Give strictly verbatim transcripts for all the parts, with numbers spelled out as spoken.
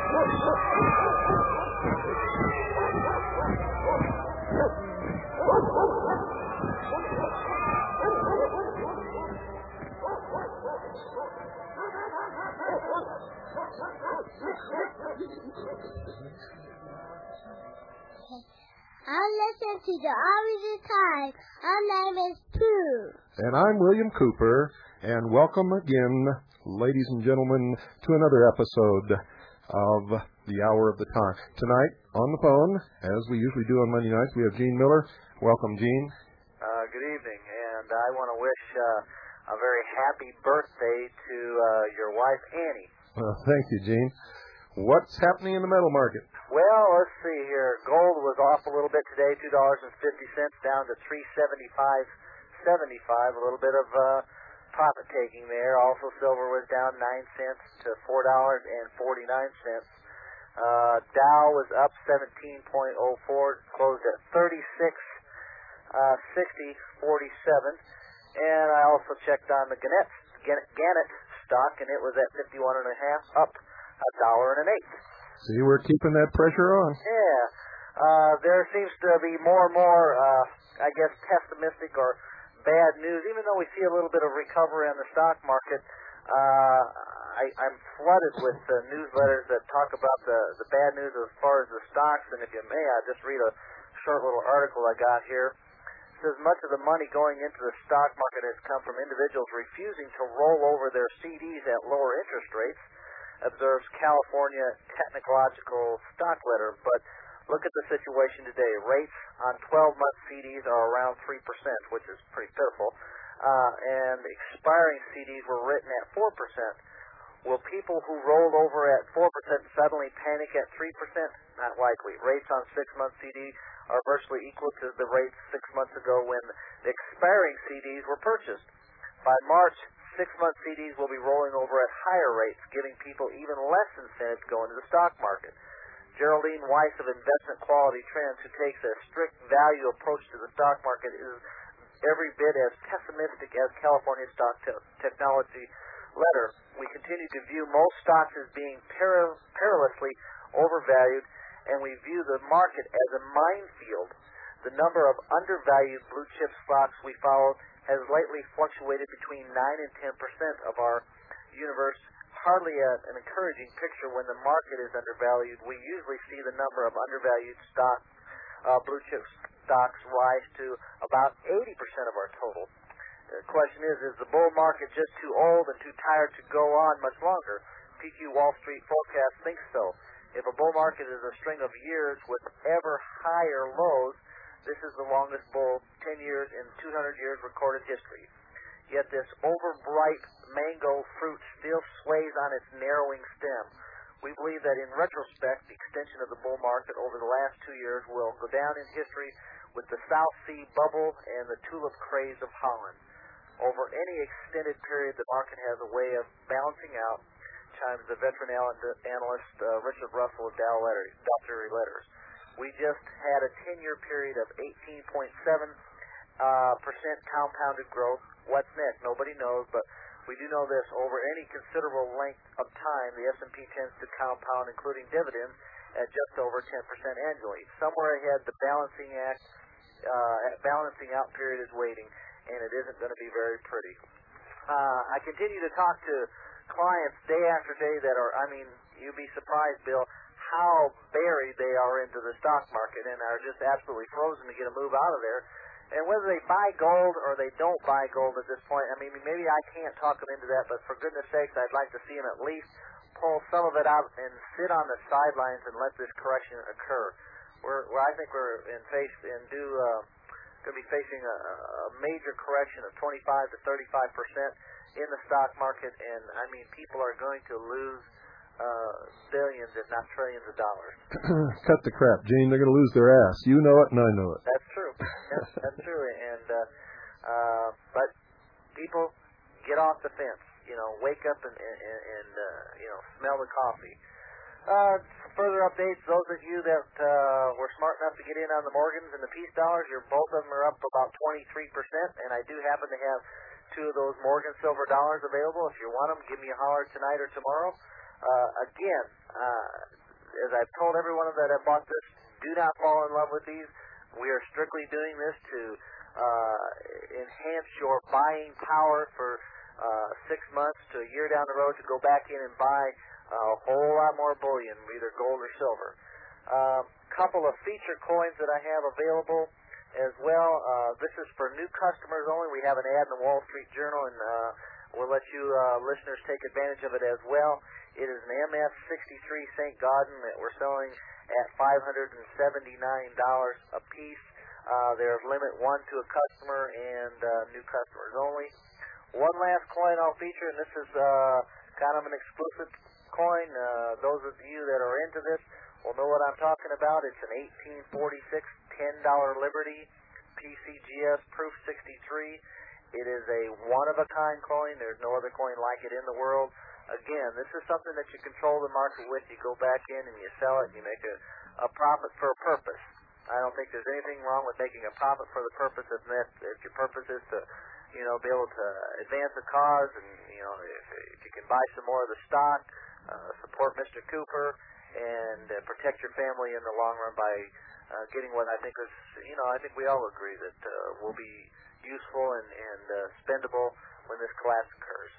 I listen to the Army Time. My name is Pooh. And I'm William Cooper, and welcome again, ladies and gentlemen, to another episode of the Hour of the Time. Tonight, on the phone, as we usually do on Monday nights, we have Gene Miller. Welcome, Gene. Uh, good evening, and I want to wish uh, a very happy birthday to uh, your wife, Annie. Well, thank you, Gene. What's happening in the metal market? Well, let's see here. Gold was off a little bit today, two dollars and fifty cents, down to three seventy-five seventy-five. A little bit of uh, profit taking there. Also, silver was down nine cents to four dollars and forty-nine cents. Uh, Dow was up seventeen point oh four, closed at thirty-six sixty forty-seven. And I also checked on the Gannett, Gannett, Gannett stock, and it was at fifty-one and a half, up a dollar and an eighth. See, we're keeping that pressure on. Yeah. Uh, there seems to be more and more, uh, I guess, pessimistic or bad news. Even though we see a little bit of recovery on the stock market, uh, I, I'm flooded with uh, newsletters that talk about the, the bad news as far as the stocks. And if you may, I'll just read a short little article I got here. It says much of the money going into the stock market has come from individuals refusing to roll over their C Ds at lower interest rates, observes California Technological Stock Letter. But look at the situation today. Rates on twelve-month C Ds are around three percent, which is pretty pitiful. Uh, and expiring C Ds were written at four percent. Will people who rolled over at four percent suddenly panic at three percent? Not likely. Rates on six-month C D are virtually equal to the rates six months ago when the expiring C Ds were purchased. By March, six-month C Ds will be rolling over at higher rates, giving people even less incentive to go into the stock market. Geraldine Weiss of Investment Quality Trends, who takes a strict value approach to the stock market, is every bit as pessimistic as California Stock te- Technology Letter. We continue to view most stocks as being peril- perilously overvalued, and we view the market as a minefield. The number of undervalued blue-chip stocks we follow has lately fluctuated between nine and ten percent of our universe. Hardly a, an encouraging picture when the market is undervalued. We usually see the number of undervalued stock, uh, blue chip stocks rise to about eighty percent of our total. The question is, is the bull market just too old and too tired to go on much longer? P Q Wall Street Forecast thinks so. If a bull market is a string of years with ever higher lows, this is the longest bull, ten years in two hundred years recorded history. Yet this overbright mango fruit still sways on its narrowing stem. We believe that in retrospect, the extension of the bull market over the last two years will go down in history with the South Sea bubble and the tulip craze of Holland. Over any extended period, the market has a way of balancing out, chimes the veteran analyst uh, Richard Russell of Dow Letters, Doctor Letters. We just had a ten-year period of eighteen point seven uh, percent compounded growth. What's next? Nobody knows, but we do know this. Over any considerable length of time, the S and P tends to compound, including dividends, at just over ten percent annually. Somewhere ahead, the balancing act, uh, balancing out period is waiting, and it isn't going to be very pretty. Uh, I continue to talk to clients day after day that are, I mean, you'd be surprised, Bill, how buried they are into the stock market and are just absolutely frozen to get a move out of there. And whether they buy gold or they don't buy gold at this point, I mean, maybe I can't talk them into that, but for goodness sakes, I'd like to see them at least pull some of it out and sit on the sidelines and let this correction occur. We're, well, I think we're in face and do uh, going to be facing a, a major correction of twenty-five to thirty-five percent in the stock market, and I mean, people are going to lose uh, billions, if not trillions of dollars. Cut the crap, Gene. They're going to lose their ass. You know it, and I know it. That's true. Yes, that's true. And uh, uh, but people, get off the fence. You know, wake up and and, and uh, you know, smell the coffee. Uh, further updates, those of you that uh, were smart enough to get in on the Morgans and the Peace Dollars, your both of them are up about twenty-three percent, and I do happen to have two of those Morgan Silver Dollars available. If you want them, give me a holler tonight or tomorrow. Uh, again, uh, as I've told everyone that I bought this, do not fall in love with these. We are strictly doing this to uh, enhance your buying power for uh, six months to a year down the road to go back in and buy a whole lot more bullion, either gold or silver. A uh, couple of feature coins that I have available as well. Uh, this is for new customers only. We have an ad in the Wall Street Journal, and uh, we'll let you uh, listeners take advantage of it as well. It is an M F sixty-three Saint Gaudens that we're selling at five hundred seventy-nine dollars a piece. Uh, there's limit one to a customer and uh, new customers only. One last coin I'll feature, and this is uh, kind of an exclusive coin. Uh, those of you that are into this will know what I'm talking about. It's an eighteen forty-six ten dollar Liberty P C G S Proof sixty-three. It is a one-of-a-kind coin. There's no other coin like it in the world. Again, this is something that you control the market with. You go back in and you sell it and you make a, a profit for a purpose. I don't think there's anything wrong with making a profit for the purpose of that. If your purpose is to, you know, be able to advance a cause and, you know, if, if you can buy some more of the stock, uh, support Mister Cooper, and uh, protect your family in the long run by uh, getting what I think is, you know, I think we all agree that uh, will be useful and, and uh, spendable when this collapse occurs.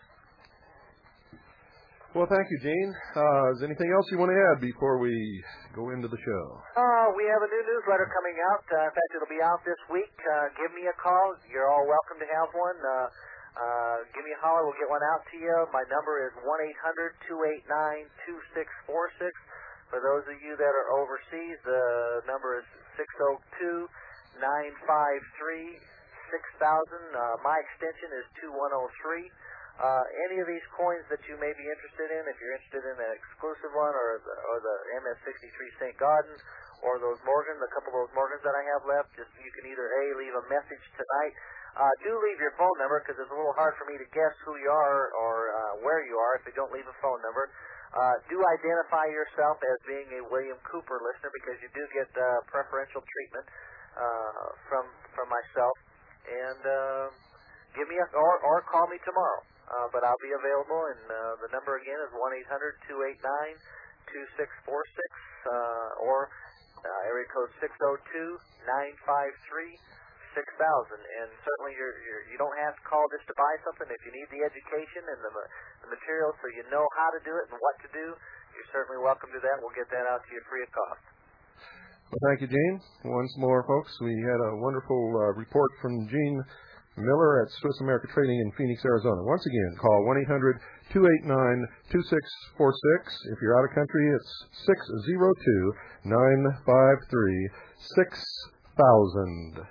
Well, thank you, Gene. Uh, is anything else you want to add before we go into the show? Uh, we have a new newsletter coming out. Uh, in fact, it'll be out this week. Uh, give me a call. You're all welcome to have one. Uh, uh, give me a holler. We'll get one out to you. My number is one eight hundred two eight nine two six four six. For those of you that are overseas, the number is six oh two nine five three six thousand. Uh, my extension is two one oh three. Uh, any of these coins that you may be interested in, if you're interested in an exclusive one or the, or the M F sixty-three Saint Gaudens or those Morgan, a couple of those Morgans that I have left, just you can either A, leave a message tonight. Uh, do leave your phone number because it's a little hard for me to guess who you are or uh, where you are if you don't leave a phone number. Uh, do identify yourself as being a William Cooper listener because you do get uh, preferential treatment uh, from from myself. And uh, give me a, or, or call me tomorrow. Uh, but I'll be available, and uh, the number again is one eight hundred two eight nine two six four six uh, or uh, area code six oh two nine five three six thousand. And certainly you're, you're, you don't have to call just to buy something. If you need the education and the, the material so you know how to do it and what to do, you're certainly welcome to that. We'll get that out to you free of cost. Well, thank you, Gene. Once more, folks, we had a wonderful uh, report from Gene Miller at Swiss America Trading in Phoenix, Arizona. Once again, call one eight hundred two eight nine two six four six. If you're out of country, it's six oh two nine five three six thousand.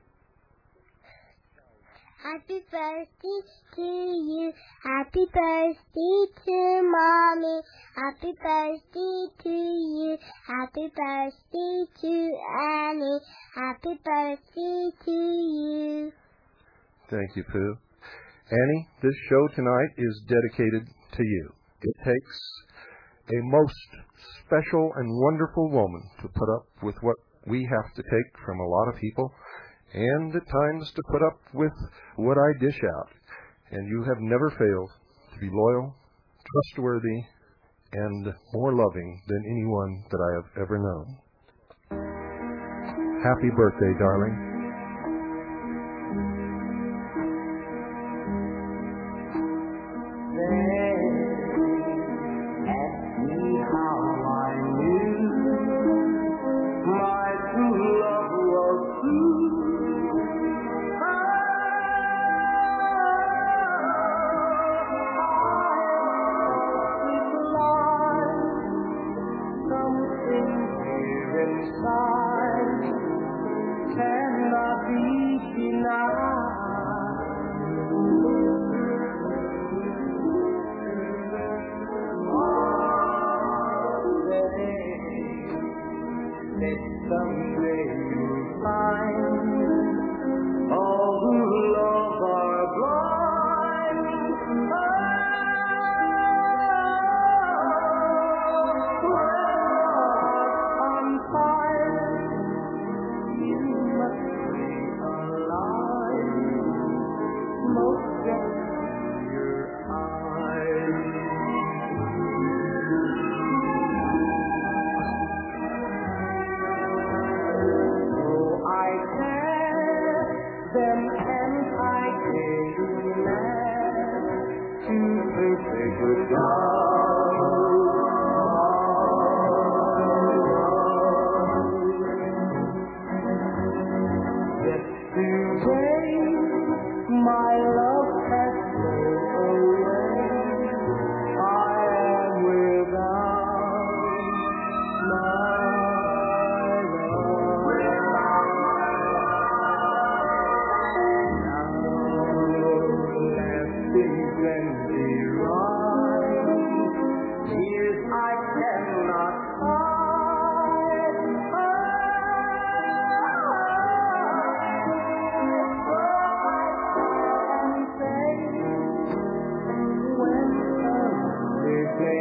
Happy birthday to you. Happy birthday to Mommy. Happy birthday to you. Happy birthday to Annie. Happy birthday to you. Thank you, Pooh. Annie, this show tonight is dedicated to you. It takes a most special and wonderful woman to put up with what we have to take from a lot of people, and at times to put up with what I dish out. And you have never failed to be loyal, trustworthy, and more loving than anyone that I have ever known. Happy birthday, darling. Can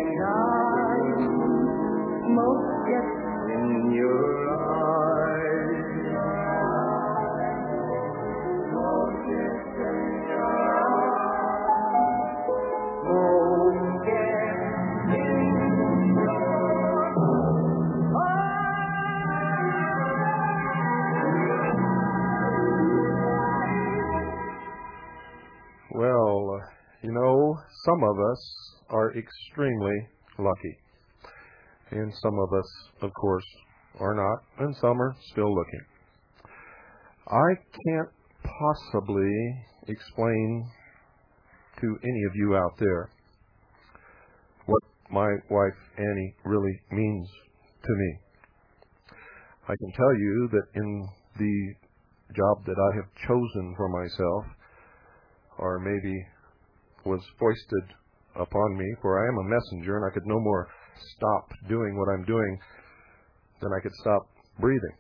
think I most get in your eyes. Most get in your eyes. Most get in your Well, you know, some of us are extremely lucky. And some of us, of course, are not. And some are still looking. I can't possibly explain to any of you out there what my wife Annie really means to me. I can tell you that in the job that I have chosen for myself, or maybe was foisted upon me, for I am a messenger and I could no more stop doing what I'm doing than I could stop breathing.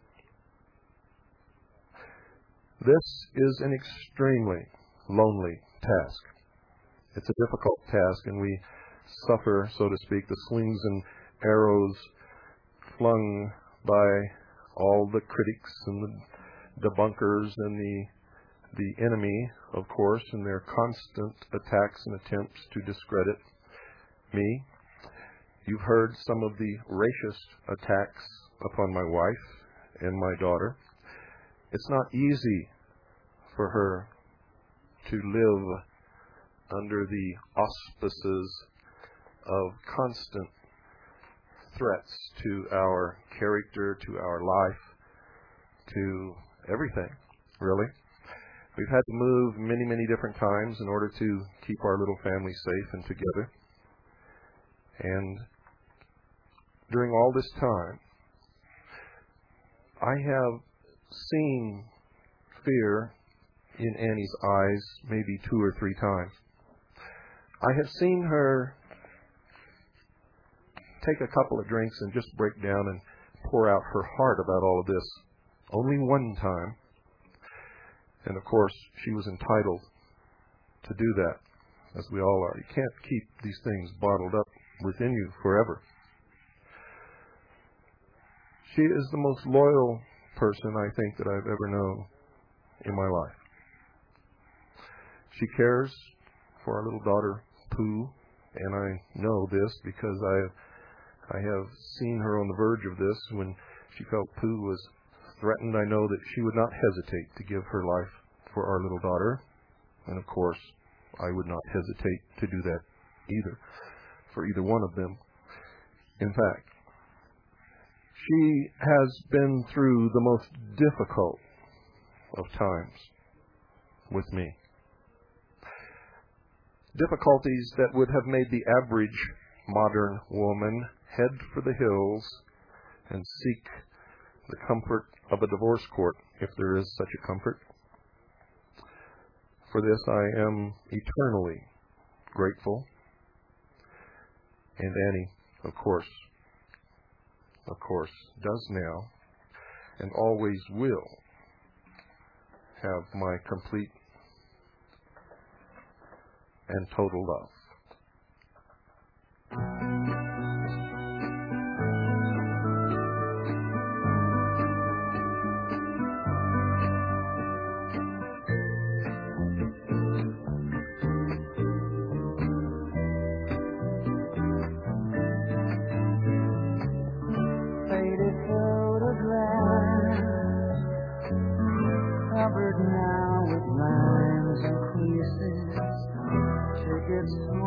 This is an extremely lonely task. It's a difficult task, and we suffer, so to speak, the slings and arrows flung by all the critics and the debunkers and the the enemy, of course, and their constant attacks and attempts to discredit me. You've heard some of the racist attacks upon my wife and my daughter. It's not easy for her to live under the auspices of constant threats to our character, to our life, to everything, really. We've had to move many, many different times in order to keep our little family safe and together. And during all this time, I have seen fear in Annie's eyes maybe two or three times. I have seen her take a couple of drinks and just break down and pour out her heart about all of this. Only one time. And of course, she was entitled to do that, as we all are. You can't keep these things bottled up within you forever. She is the most loyal person, I think, that I've ever known in my life. She cares for our little daughter, Pooh, and I know this because I, I have seen her on the verge of this. When she felt Pooh was threatened, I know that she would not hesitate to give her life for our little daughter. And of course, I would not hesitate to do that either, for either one of them. In fact, she has been through the most difficult of times with me. Difficulties that would have made the average modern woman head for the hills and seek the comfort of a divorce court, if there is such a comfort. For this I am eternally grateful. And Annie, of course, of course, does now and always will have my complete and total love. Faded photograph, covered now with lines and creases. Tickets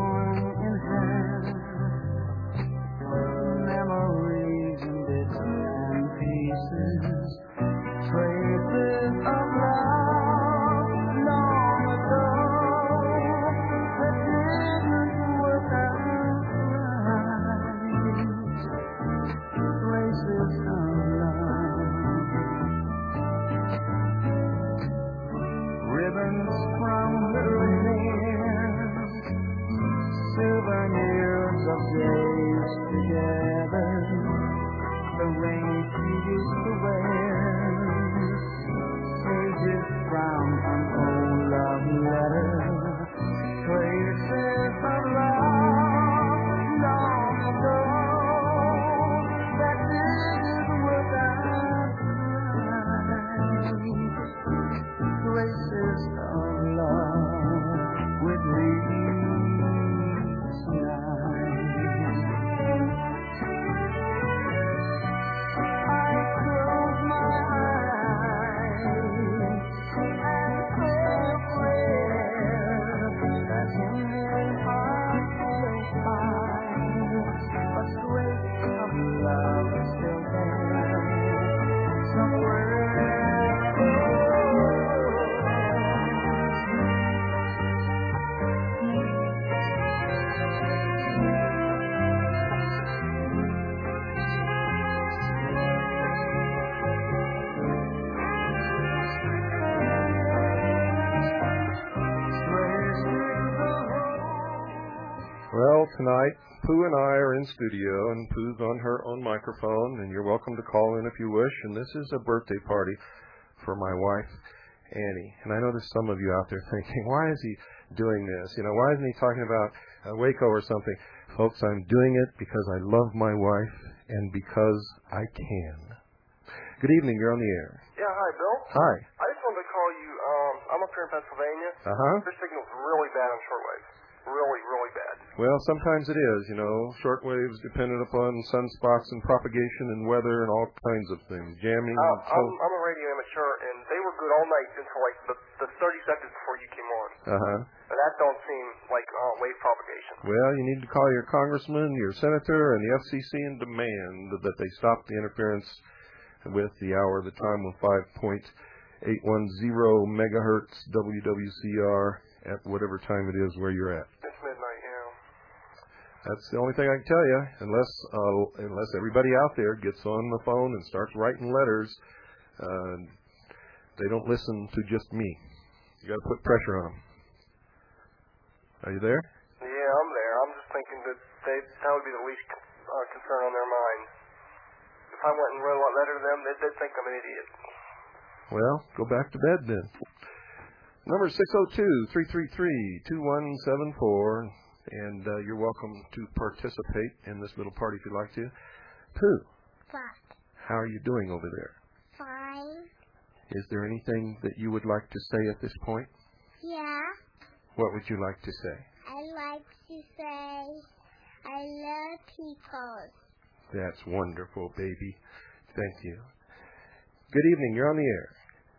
tonight, Pooh and I are in studio, and Pooh's on her own microphone, and you're welcome to call in if you wish. And this is a birthday party for my wife, Annie. And I know there's some of you out there thinking, why is he doing this? You know, why isn't he talking about uh, Waco or something? Folks, I'm doing it because I love my wife and because I can. Good evening. You're on the air. Yeah, hi, Bill. Hi. I just wanted to call you. Um, I'm up here in Pennsylvania. Uh-huh. Your signal's really bad on shortwave. Really, really bad. Well, sometimes it is, you know. Shortwave's dependent upon sunspots and propagation and weather and all kinds of things. Jamming. Uh, and so- I'm, I'm a radio amateur, and they were good all night until like the, the thirty seconds before you came on. Uh-huh. And that don't seem like uh, wave propagation. Well, you need to call your congressman, your senator, and the F C C and demand that they stop the interference with the hour of the time with five point eight one zero megahertz W W C R at whatever time it is where you're at. It's midnight, yeah. That's the only thing I can tell you, unless uh, unless everybody out there gets on the phone and starts writing letters. Uh, they don't listen to just me. You got to put pressure on them. Are you there? Yeah, I'm there. I'm just thinking that they that would be the least uh, concern on their mind. If I went and wrote a letter to them, they'd, they'd think I'm an idiot. Well, go back to bed then. Number six oh two, three three three, two one seven four, and uh, you're welcome to participate in this little party if you'd like to. Pooh, What? how are you doing over there? Fine. Is there anything that you would like to say at this point? Yeah. What would you like to say? I like to say I love people. That's wonderful, baby. Thank you. Good evening. You're on the air.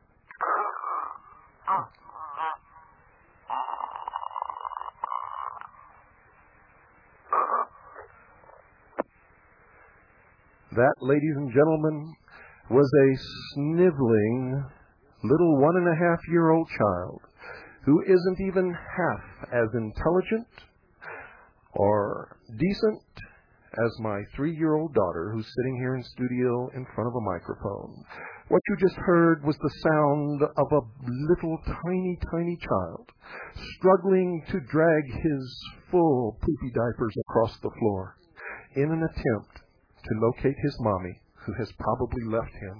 That, ladies and gentlemen, was a sniveling little one and a half year old child who isn't even half as intelligent or decent as my three-year-old daughter who's sitting here in studio in front of a microphone. What you just heard was the sound of a little tiny, tiny child struggling to drag his full poopy diapers across the floor in an attempt to locate his mommy, who has probably left him.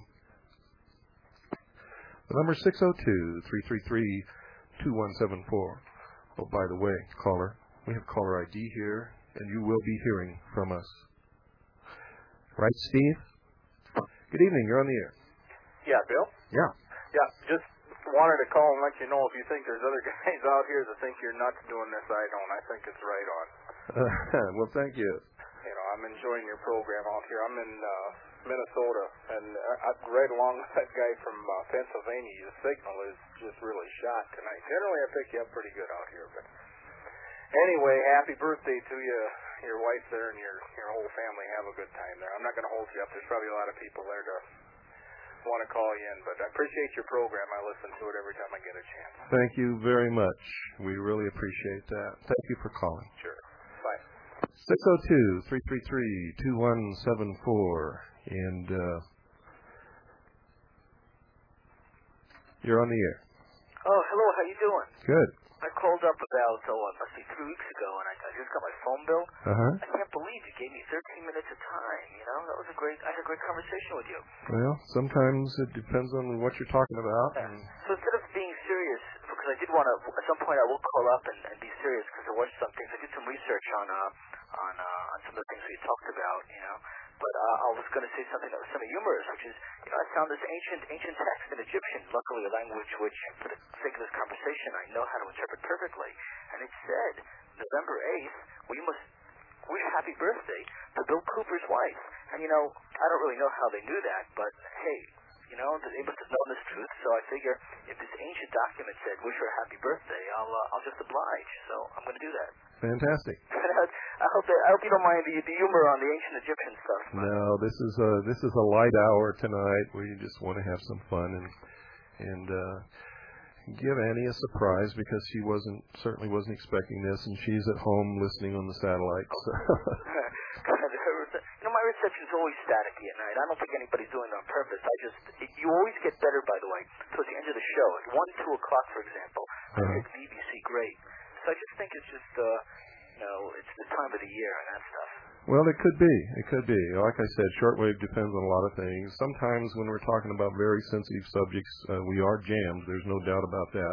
The number six oh two, three three three, two one seven four. Oh, by the way, caller, we have caller I D here, and you will be hearing from us. Right, Steve? Good evening. You're on the air. Yeah, Bill? Yeah. Yeah, just wanted to call and let you know if you think there's other guys out here that think you're nuts doing this, I don't. I think it's right on. Uh, well, thank you. You know, I'm enjoying your program out here. I'm in uh, Minnesota, and I, I'm right along with that guy from uh, Pennsylvania. Your signal is just really shot tonight. Generally, I pick you up pretty good out here, but anyway, happy birthday to you, your wife there, and your your whole family. Have a good time there. I'm not going to hold you up. There's probably a lot of people there to want to call you in, but I appreciate your program. I listen to it every time I get a chance. Thank you very much. We really appreciate that. Thank you for calling. Sure. Bye. six oh two, three three three, two one seven four. And uh, you're on the air. Oh, hello. How you doing? Good. I called up about, oh, it must be three weeks ago, and I, I just got my phone bill. Uh-huh. I can't believe you gave me thirteen minutes of time, you know? That was a great, I had a great conversation with you. Well, sometimes it depends on what you're talking about. Yeah. And So instead of being serious, because I did want to, at some point I will call up and, and be serious, because there was some things, I did some research on, uh, on, uh, on some of the things we talked about, you know? But uh, I was going to say something that was semi-humorous, which is, you know, I found this ancient ancient text in Egyptian, luckily a language which, for the sake of this conversation, I know how to interpret perfectly. And it said, November eighth, we must wish happy birthday to Bill Cooper's wife. And, you know, I don't really know how they knew that, but, hey, you know, they must have known this truth, so I figure if this ancient document said, wish her a happy birthday, I'll uh, I'll just oblige. So I'm going to do that. fantastic. I hope that, I hope you don't mind the, the humor on the ancient Egyptian stuff. No, this is a this is a light hour tonight. We just want to have some fun and and uh, give Annie a surprise because she wasn't certainly wasn't expecting this, and she's at home listening on the satellite. So. You know, my reception is always staticky at night. I don't think anybody's doing it on purpose. I just, it, you always get better, by the way, towards the end of the show. At one, two o'clock, for example, I Uh-huh. think B B C great. So I just think it's just, uh, you know, it's the time of the year and that stuff. Well, it could be. It could be. Like I said, shortwave depends on a lot of things. Sometimes when we're talking about very sensitive subjects, uh, we are jammed. There's no doubt about that.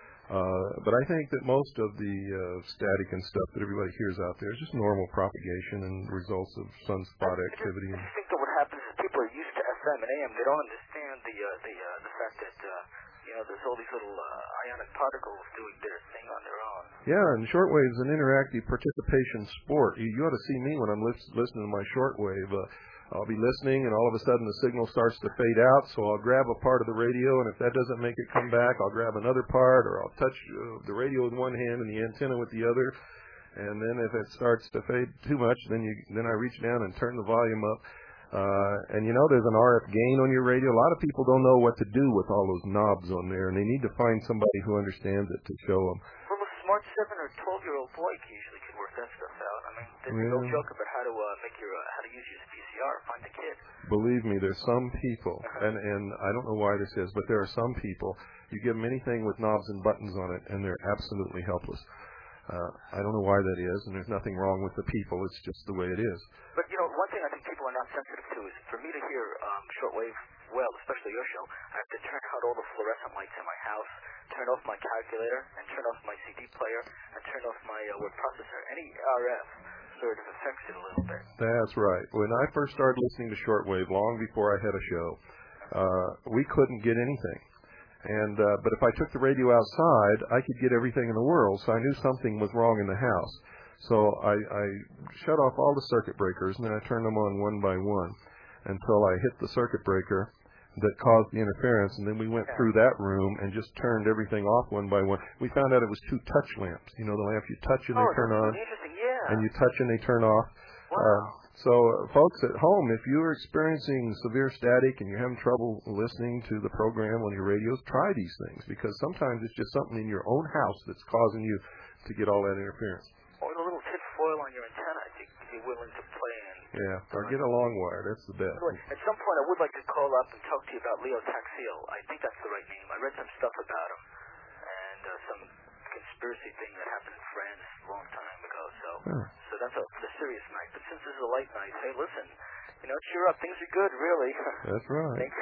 Uh, but I think that most of the uh, static and stuff that everybody hears out there is just normal propagation and results of sunspot activity. I think that what happens is people are used to F M and A M. They don't understand the uh, the uh, the fact that uh, you know there's all these little uh, ionic particles doing their thing on their own. Yeah, and shortwave is an interactive participation sport. You, you ought to see me when I'm lis- listening to my shortwave. Uh, I'll be listening, and all of a sudden the signal starts to fade out, so I'll grab a part of the radio, and if that doesn't make it come back, I'll grab another part, or I'll touch uh, the radio with one hand and the antenna with the other, and then if it starts to fade too much, then you then I reach down and turn the volume up. Uh, and you know, there's an R F gain on your radio. A lot of people don't know what to do with all those knobs on there, and they need to find somebody who understands it to show them. Well, a smart seven or twelve-year-old boy usually can work that stuff out. I mean, there's yeah. no joke about how to uh, make your uh, how to use your V C R. Find the kid. Believe me, there's some people, and and I don't know why this is, but there are some people. You give them anything with knobs and buttons on it, and they're absolutely helpless. Uh, I don't know why that is, and there's nothing wrong with the people. It's just the way it is. But, you know, one thing I think people are not sensitive to is for me to hear um, shortwave well, especially your show, I have to turn out all the fluorescent lights in my house, turn off my calculator, and turn off my C D player, and turn off my uh, word processor. Any R F sort of affects it a little bit. That's right. When I first started listening to shortwave, long before I had a show, uh, we couldn't get anything. And uh, but if I took the radio outside, I could get everything in the world, so I knew something was wrong in the house. So I, I shut off all the circuit breakers, and then I turned them on one by one until I hit the circuit breaker that caused the interference, and then we went through that room and just turned everything off one by one. We found out it was two touch lamps. You know, the lamps you touch and oh, they turn on, interesting. Yeah. and you touch and they turn off. Wow. Uh, so, uh, folks at home, if you're experiencing severe static and you're having trouble listening to the program on your radios, try these things, because sometimes it's just something in your own house that's causing you to get all that interference. Or the little tip foil on your antenna if you're willing to play in. Yeah, or get a long wire. That's the best. Anyway, at some point, I would like to call up and talk to you about Leo Taxiel. I think that's the right name. I read some stuff about him and uh, some conspiracy thing that happened in France a long time ago. So, huh. so that's a, a serious night. But since this is a light night, hey, listen, you know, cheer up. Things are good, really. That's right. Thanks.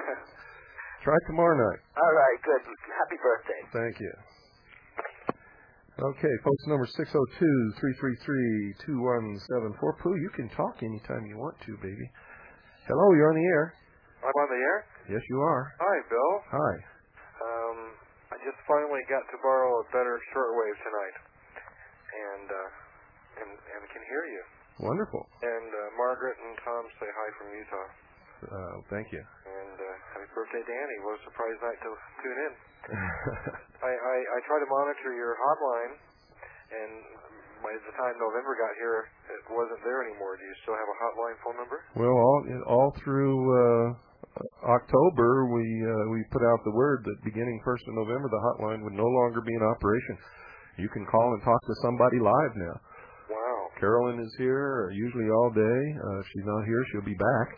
Try tomorrow night. All right, good. Happy birthday. Thank you. Okay, folks, number six oh two, three three three, two one seven four. Pooh, you can talk anytime you want to, baby. Hello, you're on the air. I'm on the air? Yes, you are. Hi, Bill. Hi. Um, I just finally got to borrow a better shortwave tonight, and uh, and and can hear you. Wonderful. And uh, Margaret and Tom say hi from Utah. Uh, thank you. And uh, happy birthday, Danny. What a surprise night to tune in. I, I, I try to monitor your hotline, and by the time November got here, it wasn't there anymore. Do you still have a hotline phone number? Well, all all through uh, October, we uh, we put out the word that beginning first of November, the hotline would no longer be in operation. You can call and talk to somebody live now. Wow. Carolyn is here usually all day. Uh, if she's not here, she'll be back.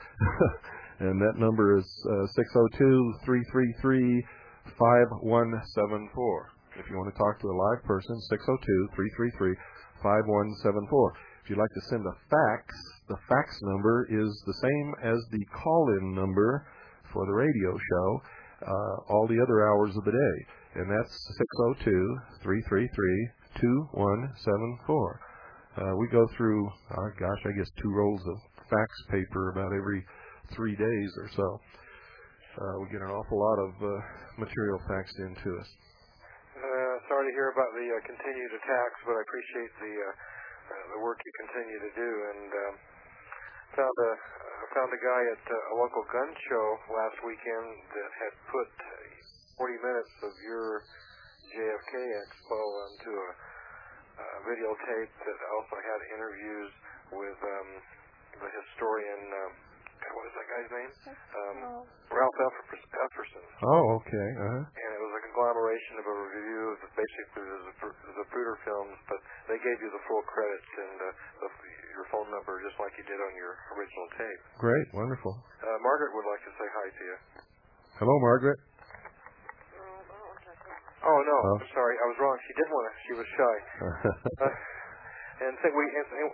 And that number is uh, six oh two, three three three, five one seven four. If you want to talk to a live person, six oh two, three three three, five one seven four. If you'd like to send a fax, the fax number is the same as the call-in number for the radio show uh, all the other hours of the day. And that's six oh two, three three three, two one seven four. Uh, we go through, oh gosh, I guess two rolls of fax paper about every three days or so. Uh, we get an awful lot of uh, material faxed in to us. Uh, sorry to hear about the uh, continued attacks, but I appreciate the uh, uh, the work you continue to do. And um, found a uh, found a guy at uh, a local gun show last weekend that had put forty minutes of your J F K Expo onto a uh, videotape that also had interviews with um, the historian. Um, what is that guy's name? Um, Ralph Epperson. Oh, okay. Uh-huh. And it was a conglomeration of a review of the, basically the, the Zapruder films, but they gave you the full credits and uh, the, your phone number just like you did on your original tape. Great, wonderful. Uh, Margaret would like to say hi to you. Hello, Margaret. Oh, no, oh. I'm sorry, I was wrong. She did want to. She was shy. uh, and think we. And, and,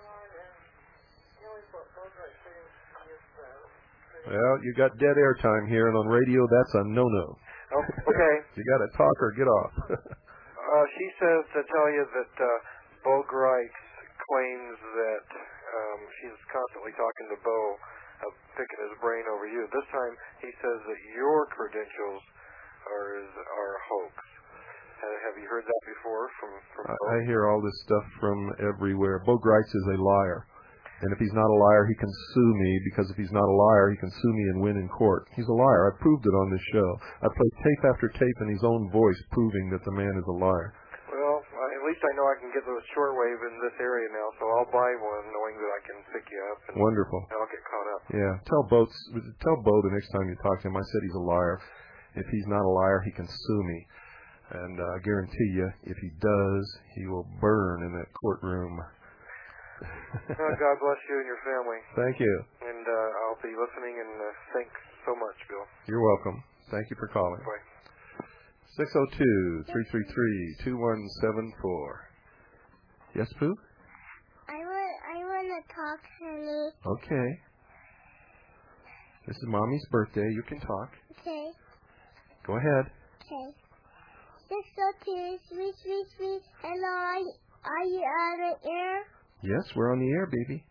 Well, you got dead air time here, and on radio, that's a no-no. oh, okay. You got to talk or get off. uh, she says to tell you that uh, Bo Greitz claims that um, she's constantly talking to Bo, uh, picking his brain over you. This time, he says that your credentials are are a hoax. Uh, have you heard that before from from Bo? I, I hear all this stuff from everywhere. Bo Greitz is a liar. And if he's not a liar, he can sue me, because if he's not a liar, he can sue me and win in court. He's a liar. I proved it on this show. I played tape after tape in his own voice proving that the man is a liar. Well, uh, at least I know I can get those shortwave in this area now, so I'll buy one knowing that I can pick you up. And Wonderful. I'll get caught up. Yeah. Tell Bo, tell Bo the next time you talk to him, I said he's a liar. If he's not a liar, he can sue me. And uh, I guarantee you, if he does, he will burn in that courtroom. Oh, God bless you and your family. Thank you. And uh, I'll be listening, and uh, thanks so much, Bill. You're welcome. Thank you for calling. Bye. six oh two, three three three, two one seven four. Yes, Pooh? I want, I want to talk, honey. Okay. This is Mommy's birthday. You can talk. Okay. Go ahead. Okay. six oh two, three three three. Hello, are, are you on the air? Yes, we're on the air, baby.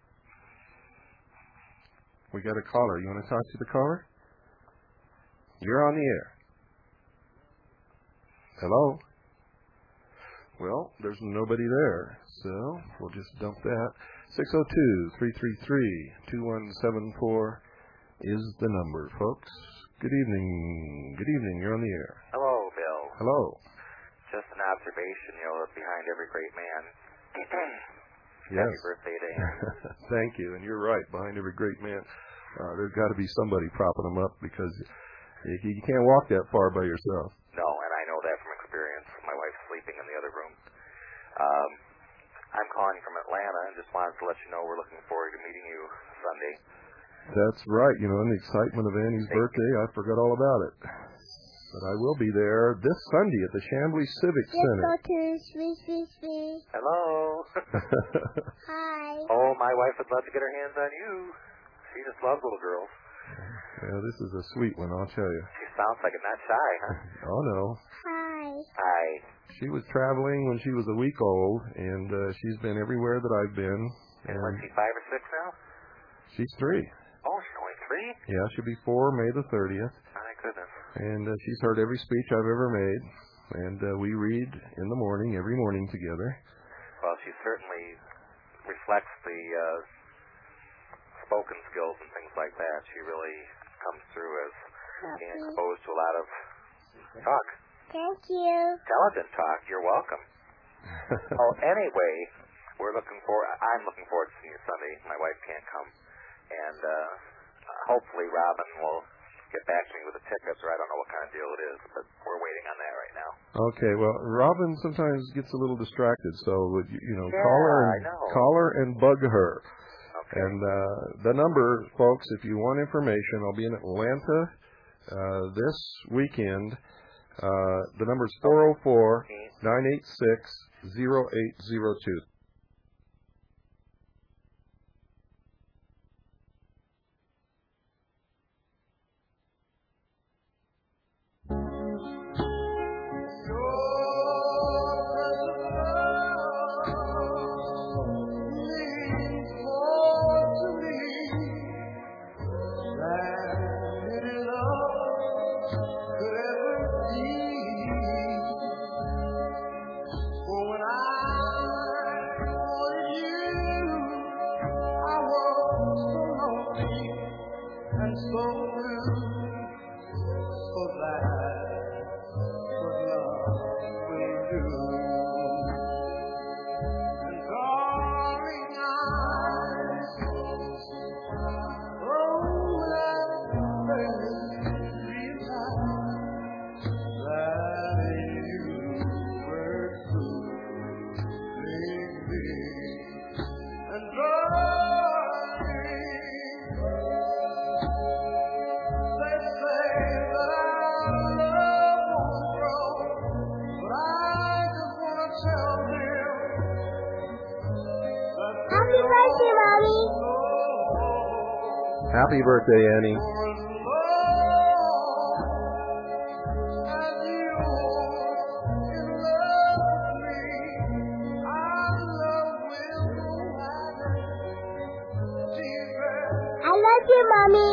We got a caller. You want to talk to the caller? You're on the air. Hello? Well, there's nobody there, so we'll just dump that. six oh two, three three three, two one seven four is the number, folks. Good evening. Good evening. You're on the air. Hello, Bill. Hello. Just an observation, you know, behind every great man. Yes. Happy birthday to him. Thank you. And you're right. Behind every great man, uh, there's got to be somebody propping him up, because you, you can't walk that far by yourself. No, and I know that from experience. My wife's sleeping in the other room. Um, I'm calling from Atlanta and just wanted to let you know we're looking forward to meeting you Sunday. That's right. You know, in the excitement of Annie's Thank birthday, I forgot all about it. But I will be there this Sunday at the Chamblee Civic Center. six oh two, three three three. Hello. Hi. Oh, my wife would love to get her hands on you. She just loves little girls. Yeah, this is a sweet one, I'll tell you. She sounds like it, not shy, huh? Oh, no. Hi. Hi. She was traveling when she was a week old, and uh, she's been everywhere that I've been. And And was she five or six now? she's three. Oh, she's only three? Yeah, she'll be four May the thirtieth. My goodness. And uh, she's heard every speech I've ever made. And uh, we read in the morning, every morning together. Well, she certainly reflects the uh, spoken skills and things like that. She really comes through as being exposed to a lot of talk. Thank you. Intelligent talk. You're welcome. Oh, anyway, we're looking for. I'm looking forward to seeing you Sunday. My wife can't come, and uh, hopefully Robin will get back to me with the tickets, or I don't know what kind of deal it is, but we're waiting on that right now. Okay, well, Robin sometimes gets a little distracted, so would you, you know, Yeah, call her and I know. call her and bug her. Okay. And uh, the number, folks, if you want information, I'll be in Atlanta uh, this weekend. Uh, the number is four oh four, nine eight six, oh eight oh two. When I Happy birthday, Annie. I love you, Mommy.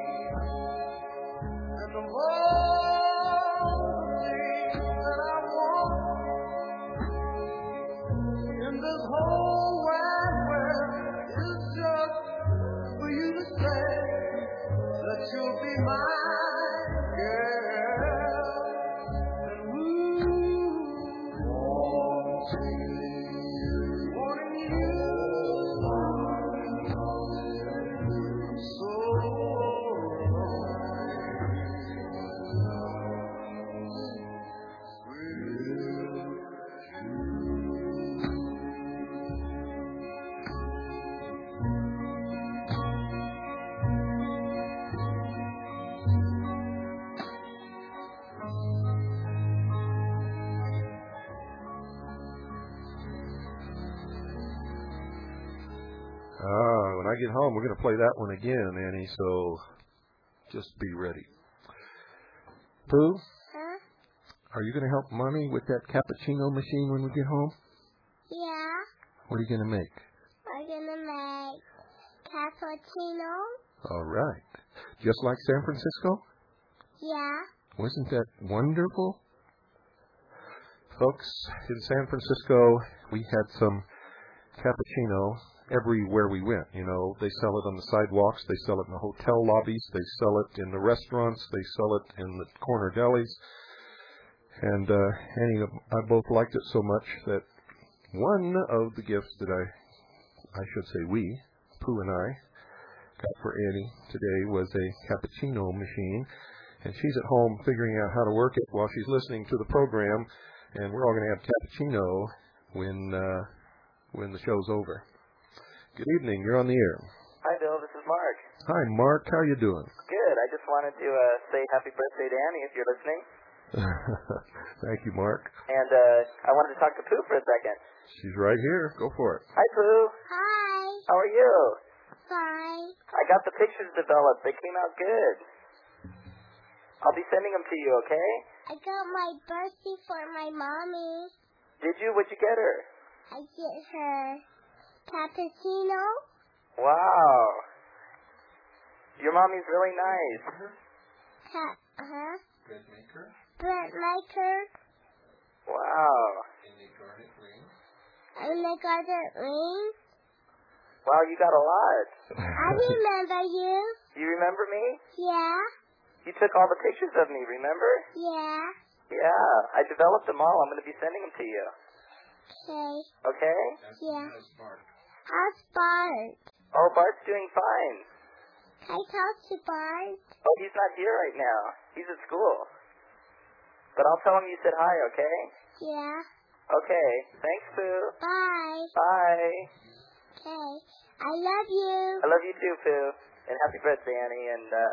Ah, when I get home, we're going to play that one again, Annie, so just be ready. Pooh, Huh? are you going to help Mommy with that cappuccino machine when we get home? Yeah. What are you going to make? We're gonna make cappuccino. All right. Just like San Francisco? Yeah. Wasn't that wonderful? Folks, in San Francisco, we had some cappuccino everywhere we went. You know, they sell it on the sidewalks, they sell it in the hotel lobbies, they sell it in the restaurants, they sell it in the corner delis. And uh, Annie and I both liked it so much that one of the gifts that I, I should say we, Pooh and I, got for Annie today was a cappuccino machine. And she's at home figuring out how to work it while she's listening to the program. And we're all going to have cappuccino when uh, when the show's over. Good evening. You're on the air. Hi, Bill. This is Mark. Hi, Mark. How you doing? Good. I just wanted to uh, say happy birthday to Annie if you're listening. Thank you, Mark. And uh, I wanted to talk to Pooh for a second. She's right here. Go for it. Hi, Pooh. Hi. How are you? Fine. I got the pictures developed. They came out good. I'll be sending them to you, okay? I got my birthday for my mommy. Did you? What'd you get her? I get her cappuccino. Wow. Your mommy's really nice. Ca- huh? Bread maker. Bread maker. Wow. And a garnet ring. And I got a ring. Wow, you got a lot. I remember you. You remember me? Yeah. You took all the pictures of me, remember? Yeah. Yeah. I developed them all. I'm going to be sending them to you. Okay. Okay? Yeah. How's Bart? Oh, Bart's doing fine. I talked to Bart. Oh, he's not here right now. He's at school. But I'll tell him you said hi, okay? Yeah. Okay. Thanks, Pooh. Bye. Bye. Okay. I love you. I love you too, Pooh. And happy birthday, Annie. And, uh,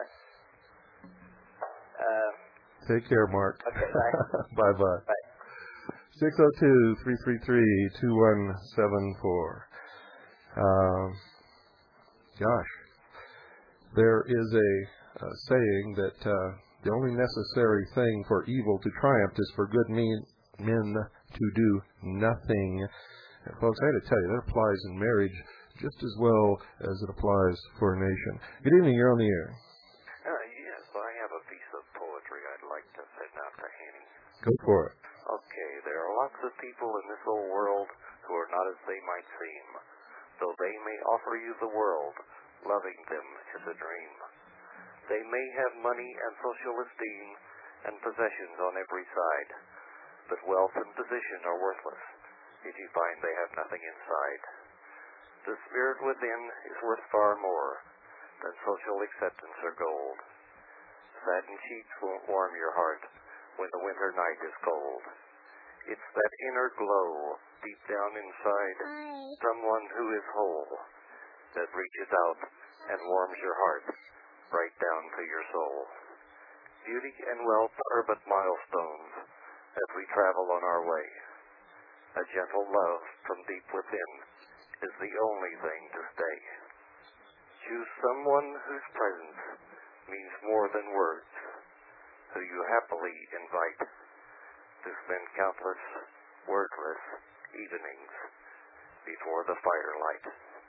uh, Take care, Mark. Okay, bye. Bye-bye. Bye. six oh two, three three three, two one seven four. Um, gosh, there is a, a saying that uh, the only necessary thing for evil to triumph is for good men, men to do nothing. And folks, I had to tell you, that applies in marriage just as well as it applies for a nation. Good evening, you're on the air. Uh, yes, I have a piece of poetry I'd like to send out to Annie. Go for it. Okay, there are lots of people in this old world who are not as they might seem. Though they may offer you the world, loving them is a dream. They may have money and social esteem and possessions on every side, but wealth and position are worthless if you find they have nothing inside. The spirit within is worth far more than social acceptance or gold. Satin sheets won't warm your heart when the winter night is cold. It's that inner glow deep down inside Hi. from one who is whole that reaches out and warms your heart right down to your soul. Beauty and wealth are but milestones as we travel on our way. A gentle love from deep within is the only thing to stay. Choose someone whose presence means more than words, who you happily invite to spend countless wordless evenings before the firelight.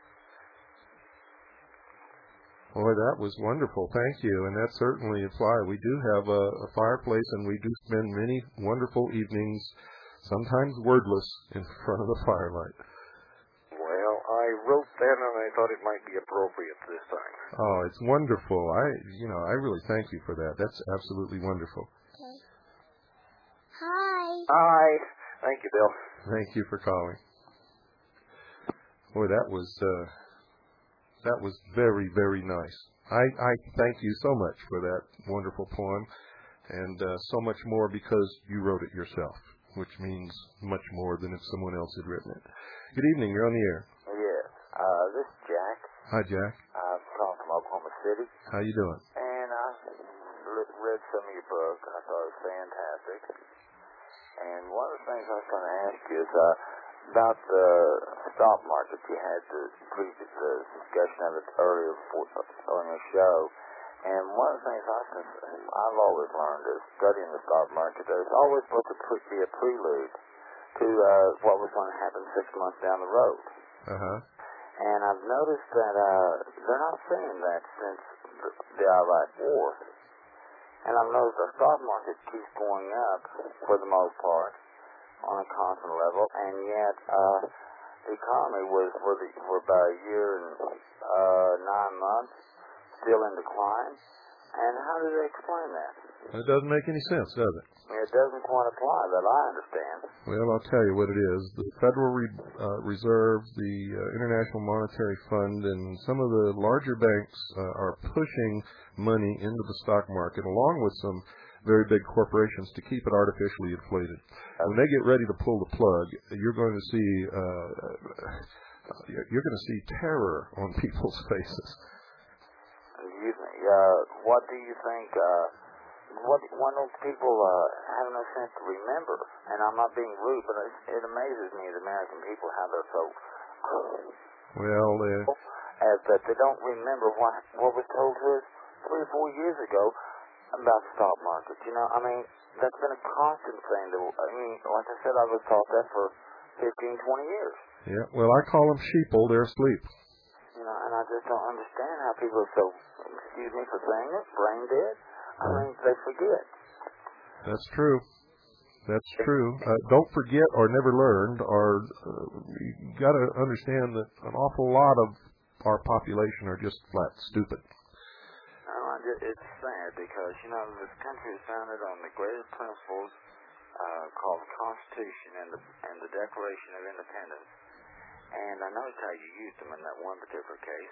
Boy, that was wonderful. Thank you. And that certainly applies. We do have a, a fireplace, and we do spend many wonderful evenings, sometimes wordless, in front of the firelight. Well, I wrote that, and I thought it might be appropriate this time. Oh, it's wonderful. I, you know, I really thank you for that. That's absolutely wonderful. Okay. Hi. Hi. Thank you, Bill. Thank you for calling. Boy, that was uh, that was very, very nice. I, I thank you so much for that wonderful poem, and uh, so much more because you wrote it yourself, which means much more than if someone else had written it. Good evening. You're on the air. Yeah. Uh, this is Jack. Hi, Jack. I'm calling from Oklahoma City. How you doing? And I read some of your book. I thought it was fantastic. And one of the things I was going to ask you is uh, about the stock market. You had the previous the discussion of it earlier before, on your show. And one of the things I was, I've always learned is studying the stock market, there's always supposed to pre- be a prelude to uh, what was going to happen six months down the road. Uh-huh. And I've noticed that uh, they're not saying that since the, the Iraq War. And I've noticed the stock market keeps going up for the most part on a constant level, and yet uh, the economy was for, the, for about a year and uh, nine months still in decline. And how do they explain that? It doesn't make any sense, does it? It doesn't quite apply that I understand. Well, I'll tell you what it is. The Federal Re- uh, Reserve, the uh, International Monetary Fund, and some of the larger banks uh, are pushing money into the stock market, along with some very big corporations, to keep it artificially inflated. When they get ready to pull the plug, you're going to see uh, you're going to see terror on people's faces. Excuse me. Uh, what do you think? Uh, what why don't people uh, have no sense to remember? And I'm not being rude, but it, it amazes me as American people how they're so. Well, uh, as that they don't remember what what was told to us three or four years ago about the stock market. You know, I mean, that's been a constant thing. That, I mean, like I said, I was taught that for fifteen, twenty years. Yeah. Well, I call them sheeple. They're asleep. You know, and I just don't understand how people are so, excuse me for saying it, brain dead. I mean, they forget. That's true. That's true. Uh, don't forget or never learned, or uh, you got to understand that an awful lot of our population are just flat stupid. No, I just, it's sad because, you know, this country is founded on the greatest principles uh, called the Constitution and the, and the Declaration of Independence. And I noticed how you used them in that one particular case.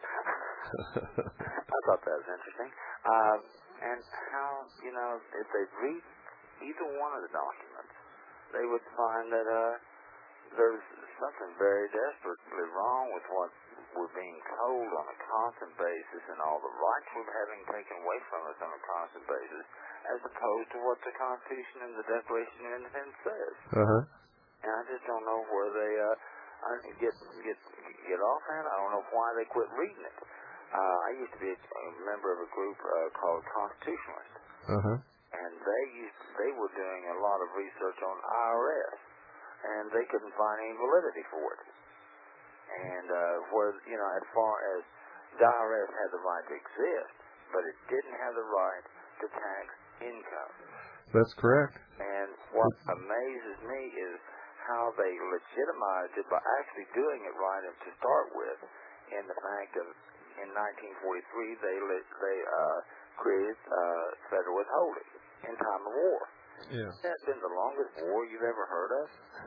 I thought that was interesting. Uh, and how, you know, if they read either one of the documents, they would find that uh, there's something very desperately wrong with what we're being told on a constant basis and all the rights we're having taken away from us on a constant basis, as opposed to what the Constitution and the Declaration of Independence says. Uh-huh. And I just don't know where they... Uh, I get get get off at. I don't know why they quit reading it. Uh, I used to be a, a member of a group uh, called Constitutionalists, uh-huh. and they used they were doing a lot of research on I R S, and they couldn't find any validity for it. And uh, where you know, as far as the I R S had the right to exist, but it didn't have the right to tax income. That's correct. And what amazes me is how they legitimized it by actually doing it right to start with, in the fact of in nineteen forty-three they they uh, created uh, federal withholding in time of war. Yeah. That's been the longest war you've ever heard of.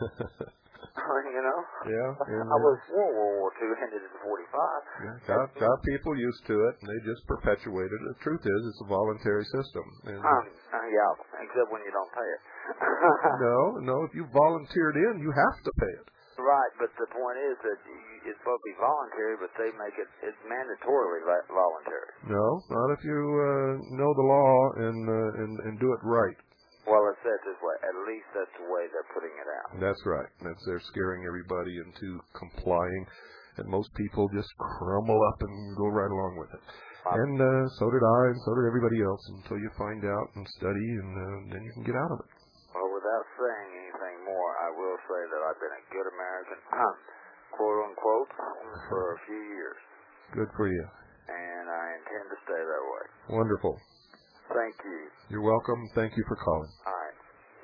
You know? Yeah. I was sure World War Two ended in forty-five. Yeah, got, got people used to it, and they just perpetuated it. The truth is, it's a voluntary system. And um, uh, yeah, except when you don't pay it. no, no, if you volunteered in, you have to pay it. Right, but the point is that it's supposed to be voluntary, but they make it it's mandatorily voluntary. No, not if you uh, know the law and, uh, and and do it right. Well, it says this way. At least that's the way they're putting it out. That's right. That's they're scaring everybody into complying. and most people just crumble up and go right along with it. And uh, so did I, and so did everybody else, until you find out and study, and uh, then you can get out of it. Well, without saying anything more, I will say that I've been a good American, quote unquote, for a few years. Good for you. And I intend to stay that way. Wonderful. Thank you. You're welcome. Thank you for calling. All right.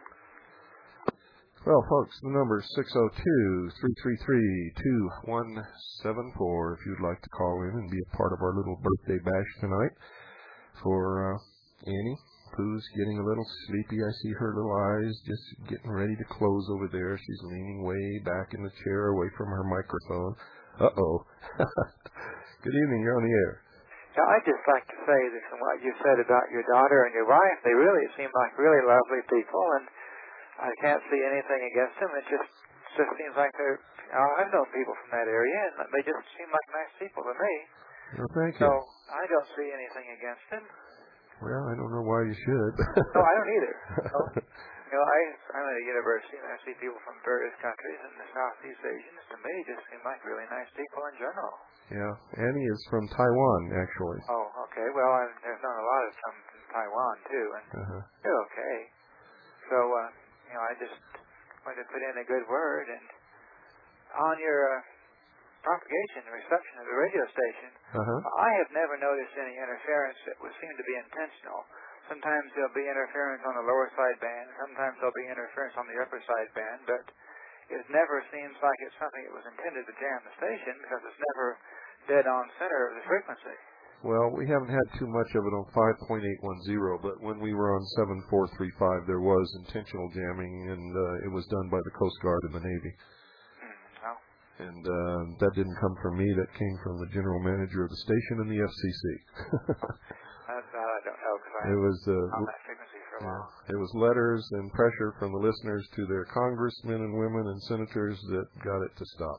Well, folks, the number is six oh two, three three three, two one seven four if you'd like to call in and be a part of our little birthday bash tonight for uh, Annie, who's getting a little sleepy. I see her little eyes just getting ready to close over there. She's leaning way back in the chair away from her microphone. Uh-oh. Good evening. You're on the air. Yeah, I'd just like to say that from what you said about your daughter and your wife, they really seem like really lovely people, and I can't see anything against them. It just just seems like they're, you know, I've known people from that area, and they just seem like nice people to me. Well, thank so you. So I don't see anything against them. Well, I don't know why you should. No, I don't either. So, you know, I, I'm at a university, and I see people from various countries in the Southeast Asians. To me, just seem like really nice people in general. Yeah, Annie is from Taiwan, actually. Oh, okay. Well, I've, I've known a lot of some from Taiwan, too, and uh-huh. they're okay. So, uh, you know, I just wanted to put in a good word. And on your uh, propagation and reception of the radio station, uh-huh. I have never noticed any interference that would seem to be intentional. Sometimes there'll be interference on the lower side band. Sometimes there'll be interference on the upper side band. But it never seems like it's something that was intended to jam the station, because it's never dead on center of the frequency. Well, we haven't had too much of it on five point eight one zero, but when we were on seven four three five, there was intentional jamming, and uh, it was done by the Coast Guard and the Navy. Mm, well. And uh, that didn't come from me. That came from the general manager of the station and the F C C. That's, uh, I don't know, because I it was uh, on that frequency for a while. It was letters and pressure from the listeners to their congressmen and women and senators that got it to stop.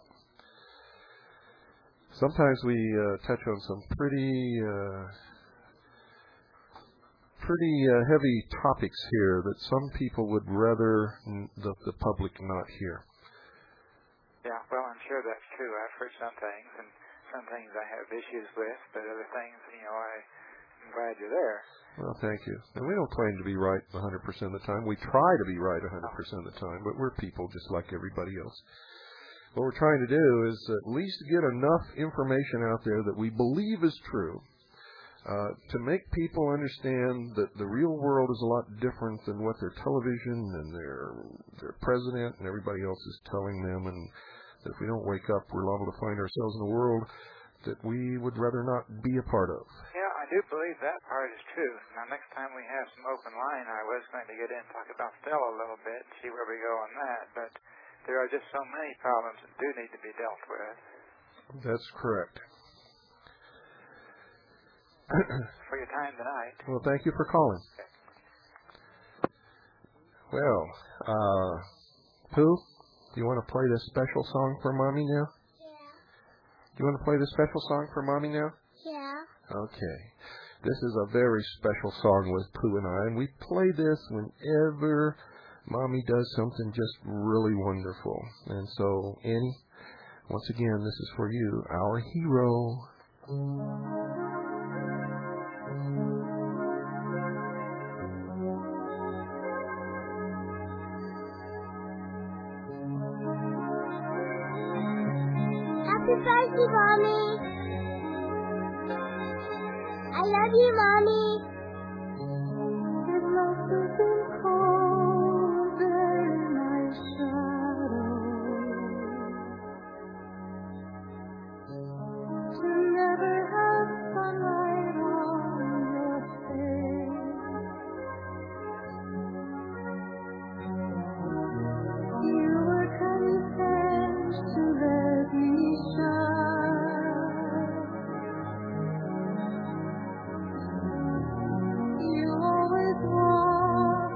Sometimes we uh, touch on some pretty, uh, pretty uh, heavy topics here that some people would rather n- the, the public not hear. Yeah, well, I'm sure that's true. I've heard some things, and some things I have issues with, but other things, you know, I, I'm glad you're there. Well, thank you. And we don't claim to be right one hundred percent of the time. We try to be right one hundred percent of the time, but we're people just like everybody else. What we're trying to do is at least get enough information out there that we believe is true uh, to make people understand that the real world is a lot different than what their television and their their president and everybody else is telling them, and that if we don't wake up, we're liable to find ourselves in a world that we would rather not be a part of. Yeah, I do believe that part is true. Now, next time we have some open line, I was going to get in and talk about Stella a little bit, see where we go on that, but there are just so many problems that do need to be dealt with. That's correct. For your time tonight. Well, thank you for calling. Okay. Well, uh, Pooh, do you want to play this special song for Mommy now? Yeah. Do you want to play this special song for Mommy now? Yeah. Okay. This is a very special song with Pooh and I, and we play this whenever Mommy does something just really wonderful. And so, Annie, once again, this is for you, our hero. Happy birthday, Mommy. I love you, Mommy. It must have been cold there in my shadow to never have sunlight on your face. You were content to let me shine. You always walked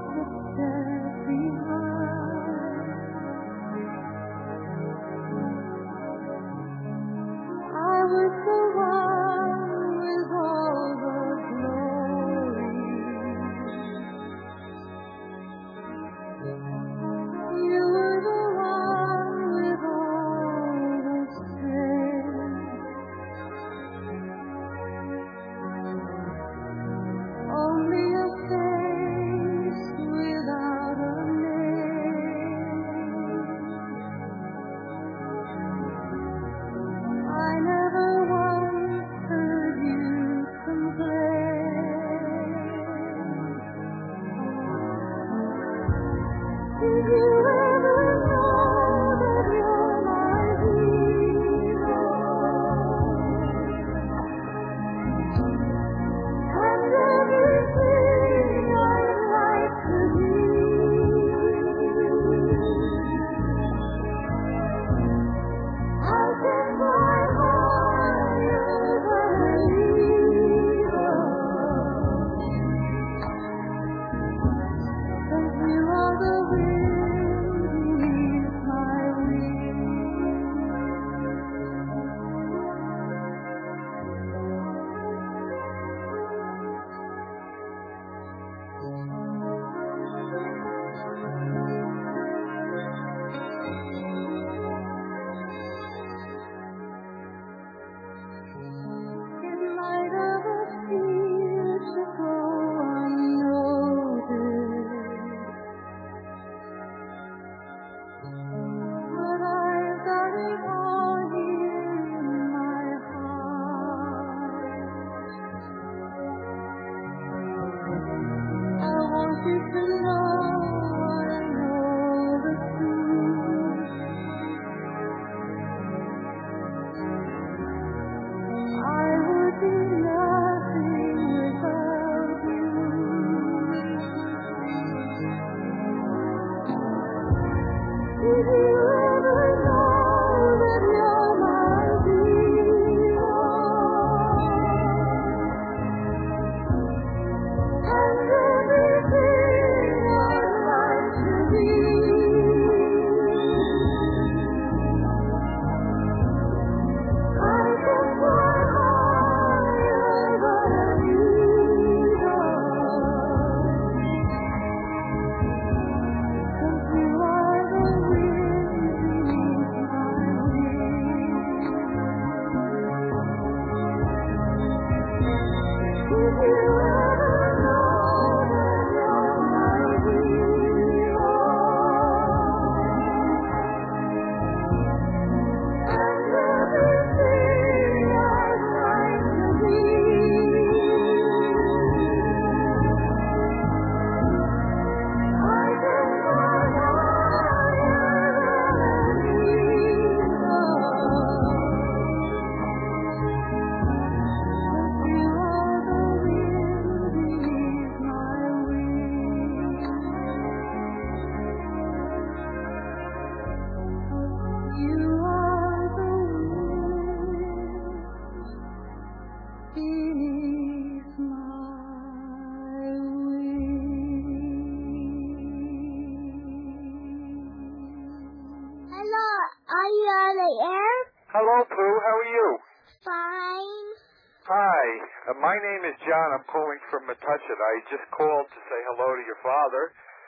Hello, Pooh. How are you? Fine. Hi. Uh, my name is John. I'm calling from Metuchen. I just called to say hello to your father,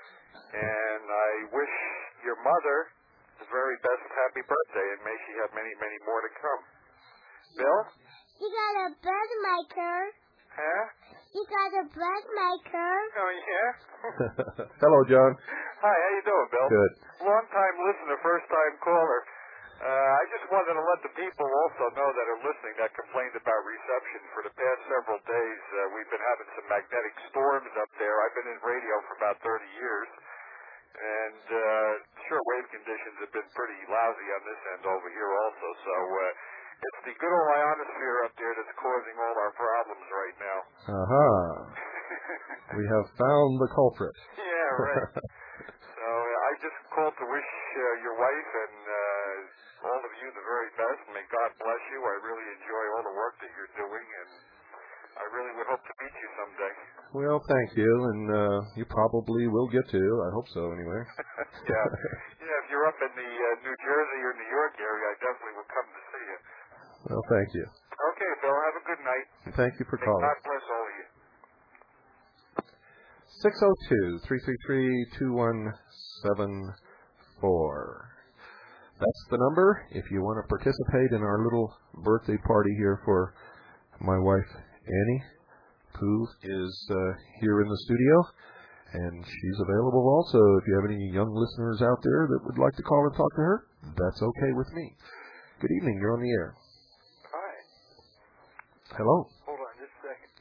and I wish your mother the very best happy birthday, and may she have many, many more to come. Bill? You got a bread maker. Huh? You got a bread maker. Oh, yeah? Hello, John. Hi, how you doing, Bill? Good. Long-time listener, first-time caller. Uh, I just wanted to let the people also know that are listening that complained about reception. For the past several days, uh, we've been having some magnetic storms up there. I've been in radio for about thirty years, and uh, shortwave conditions have been pretty lousy on this end over here also. So uh, it's the good old ionosphere up there that's causing all our problems right now. Uh-huh. We have found the culprit. Yeah, right. So uh, I just called to wish uh, your wife and uh, all of you the very best. May God bless you. I really enjoy all the work that you're doing, and I really would hope to meet you someday. Well, thank you, and uh, you probably will get to. I hope so, anyway. yeah. Yeah, if you're up in the uh, New Jersey or New York area, I definitely will come to see you. Well, thank you. Okay, Bill, have a good night. Thank you for May calling. God bless all of you. six oh two, three three three, two one seven four. That's the number if you want to participate in our little birthday party here for my wife, Annie, who is uh, here in the studio, and she's available also. If you have any young listeners out there that would like to call and talk to her, that's okay with me. Good evening. You're on the air. Hi. Hello. Hold on just a second.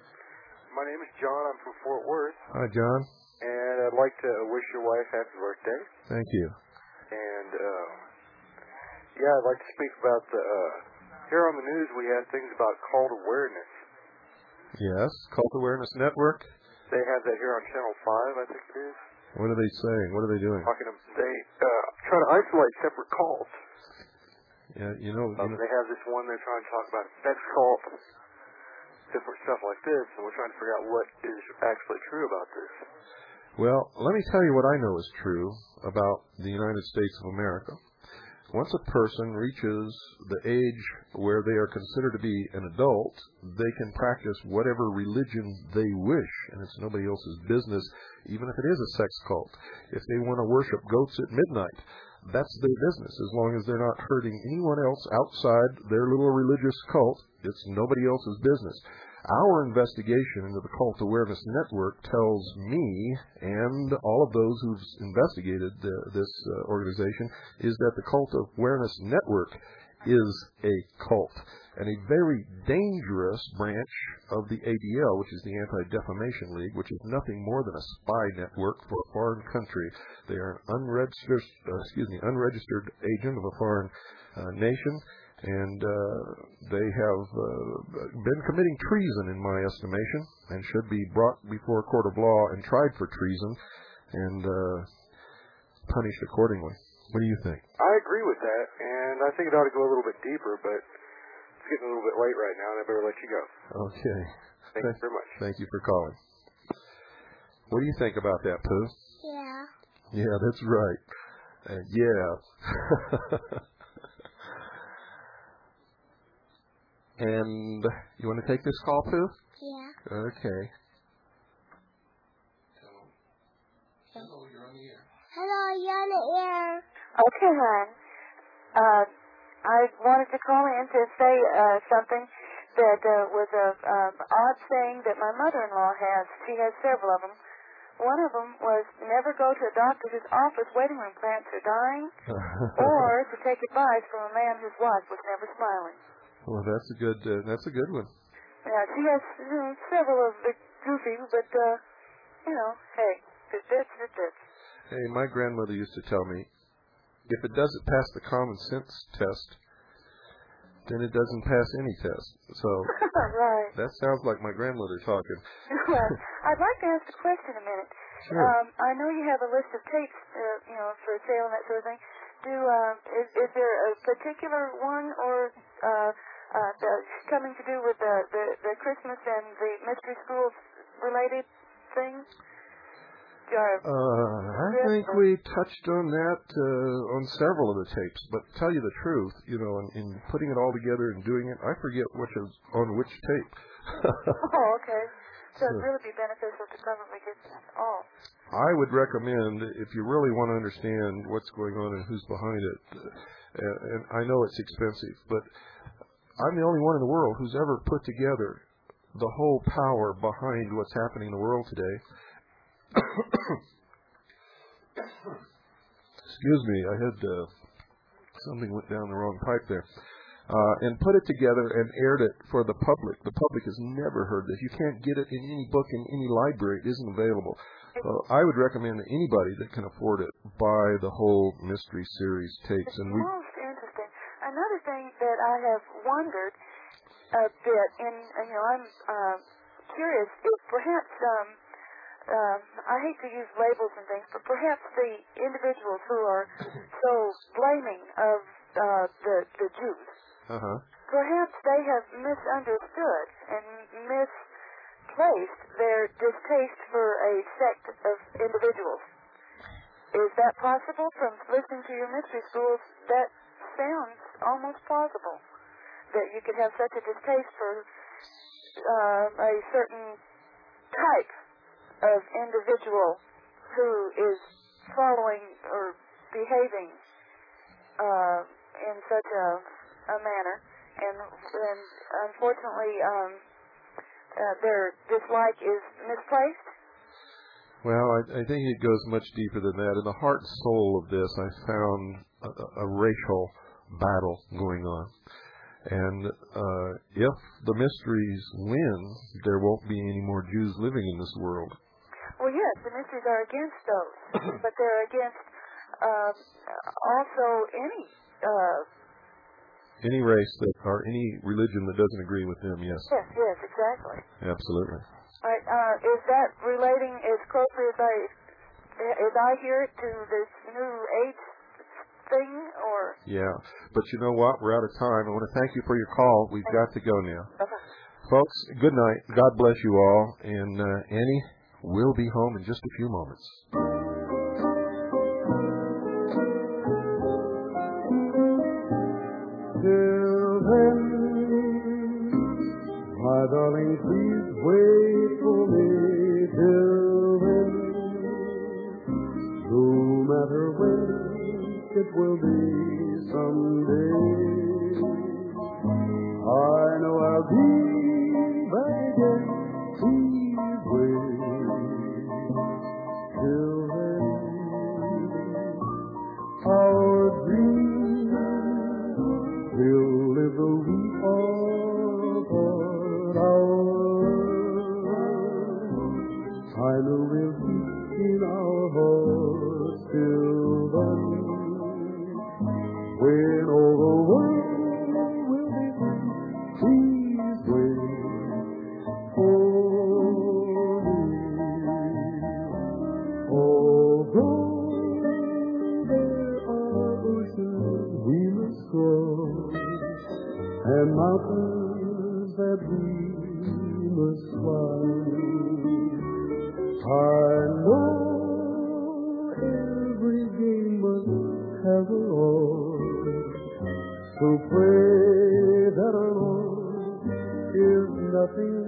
My name is John. I'm from Fort Worth. Hi, John. And I'd like to wish your wife happy birthday. Thank you. And, uh, yeah, I'd like to speak about the, uh, here on the news we have things about cult awareness. Yes, Cult Awareness Network. They have that here on Channel five, I think it is. What are they saying? What are they doing? Talking about, they, uh, try to isolate separate cults. Yeah, you know, you Um, know they have this one they're trying to talk about sex cult, different stuff like this, and we're trying to figure out what is actually true about this. Well, let me tell you what I know is true about the United States of America. Once a person reaches the age where they are considered to be an adult, they can practice whatever religion they wish, and it's nobody else's business, even if it is a sex cult. If they want to worship goats at midnight, that's their business. As long as they're not hurting anyone else outside their little religious cult, it's nobody else's business. Our investigation into the Cult Awareness Network tells me and all of those who've investigated uh, this uh, organization is that the Cult Awareness Network is a cult and a very dangerous branch of the A D L, which is the Anti-Defamation League, which is nothing more than a spy network for a foreign country. They are an unregistered, uh, excuse me, unregistered agent of a foreign uh, nation. And uh, they have uh, been committing treason, in my estimation, and should be brought before a court of law and tried for treason and uh, punished accordingly. What do you think? I agree with that, and I think it ought to go a little bit deeper, but it's getting a little bit late right now, and I better let you go. Okay. Thank you very much. Thank you for calling. What do you think about that, Pooh? Yeah. Yeah, that's right. Uh, yeah. And you want to take this call, Pooh? Yeah. Okay. Hello, you're on the air. Hello, you're on the air. Okay, hon. Uh, I wanted to call in to say uh, something. that uh, was a um, odd saying that my mother-in-law has. She has several of them. One of them was never go to a doctor whose office waiting room plants are dying, or to take advice from a man whose wife was never smiling. Well, that's a good uh, that's a good one. Yeah, she has you know, several of the goofy, but uh, you know, hey, it fits, it fits. Hey, my grandmother used to tell me, if it doesn't pass the common sense test, then it doesn't pass any test. So right. That sounds like my grandmother talking. Well, I'd like to ask a question a minute. Sure. Um, I know you have a list of tapes, uh, you know, for sale and that sort of thing. Do uh, is, is there a particular one or uh, uh, the, coming to do with the, the the Christmas and the mystery schools related thing? Uh, I think we touched on that uh, on several of the tapes, but to tell you the truth, you know, in, in putting it all together and doing it, I forget which is on which tape. Oh, okay. So it'd really be beneficial to probably get that all. I would recommend, if you really want to understand what's going on and who's behind it, uh, and I know it's expensive, but I'm the only one in the world who's ever put together the whole power behind what's happening in the world today. Excuse me, I had uh, something went down the wrong pipe there. Uh, and put it together and aired it for the public. The public has never heard this. You can't get it in any book in any library. It isn't available. So I would recommend that anybody that can afford it buy the whole mystery series tapes. And we most interesting. Another thing that I have wondered a bit, and you know, I'm uh, curious if perhaps. Um, Um, I hate to use labels and things, but perhaps the individuals who are so blaming of uh, the the Jews, uh-huh. perhaps they have misunderstood and misplaced their distaste for a sect of individuals. Is that possible? From listening to your mystery schools, that sounds almost plausible, that you could have such a distaste for uh, a certain type of individual who is following or behaving uh, in such a, a manner, and, and unfortunately um, uh, their dislike is misplaced? Well, I, I think it goes much deeper than that. In the heart and soul of this, I found a, a racial battle going on. And uh, if the mysteries win, there won't be any more Jews living in this world. Well, yes, the mysteries are against those, but they're against uh, also any uh, any race that or any religion that doesn't agree with them. Yes. Yes, yes, exactly. Absolutely. All right. Uh, is that relating as closely as I as I hear it to this new age thing, or? Yeah, but you know what? We're out of time. I want to thank you for your call. We've got to go now. Okay. Folks, good night. God bless you all. And uh, Annie, we'll be home in just a few moments. Till then, my darling, please wait for me. Till then, no matter when, it will be someday. I know I'll be back again. Please wait. Till then, our dreams will live a week apart. Our I know we'll keep in our hearts till then. When all the world will be free, please wait for me. Although there are oceans we must cross and mountains that we must climb, I know every game must have a Lord. So pray that our Lord is nothing